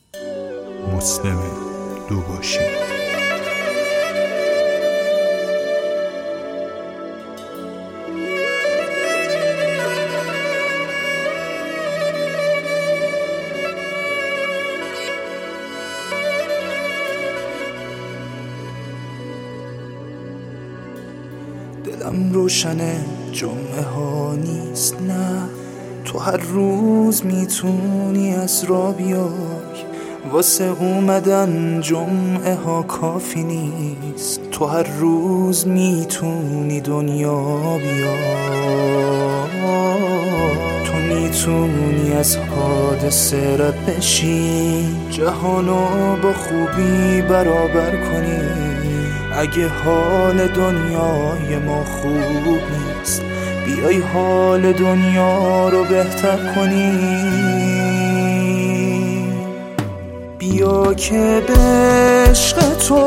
مسلم دوباشی. دلم روشنه، جمعه ها نیست نه. تو هر روز میتونی از را بیای، واسه اومدن جمعه ها کافی نیست. تو هر روز میتونی دنیا بیای. تو میتونی از حادثه رد بشی، جهانو با خوبی برابر کنی. اگه حال دنیای ما خوب نیست، بیای حال دنیا رو بهتر کنی. بیا که به عشق تو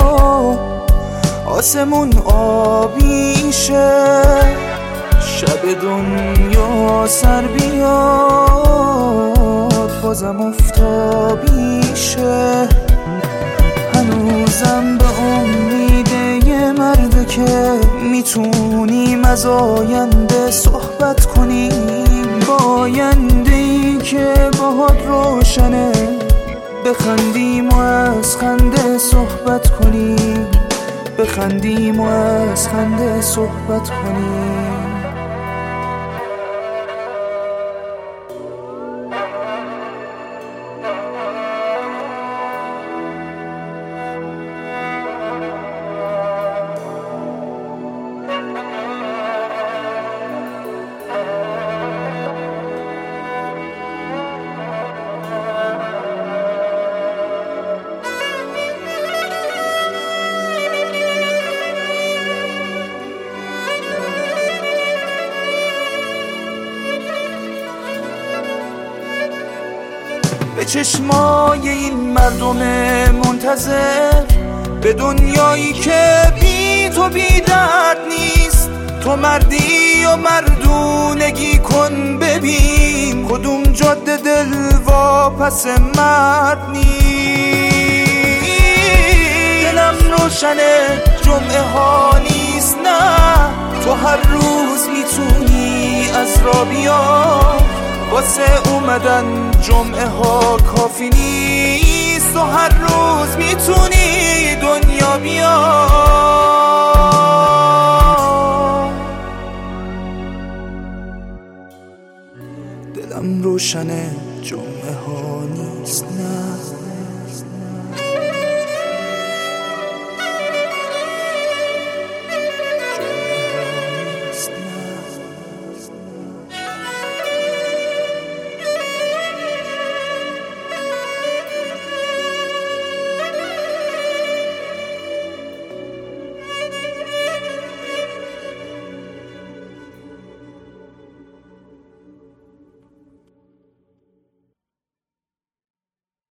آسمون آبی شه، شب دنیا سر بیاد بازم افتابی شه. هنوزم به امید یه مرده که میتونیم از آینده صحبت کنیم، با آینده‌ای که باهات روشنه. بخندیم و از خنده صحبت کنیم، بخندیم و از خنده صحبت کنیم. به چشمای این مردم منتظر، به دنیایی که بی تو بی درد نیست. تو مردی و مردونگی کن، ببین کدوم جاده دل واپس مرد نیست. دلم روشنه، جمعه ها نیست نه. تو هر روز میتونی از را بیای، واسه اومدن جمعه ها کافی نیست. تو هر روز میتونی دنیا بیای. دلم روشنه،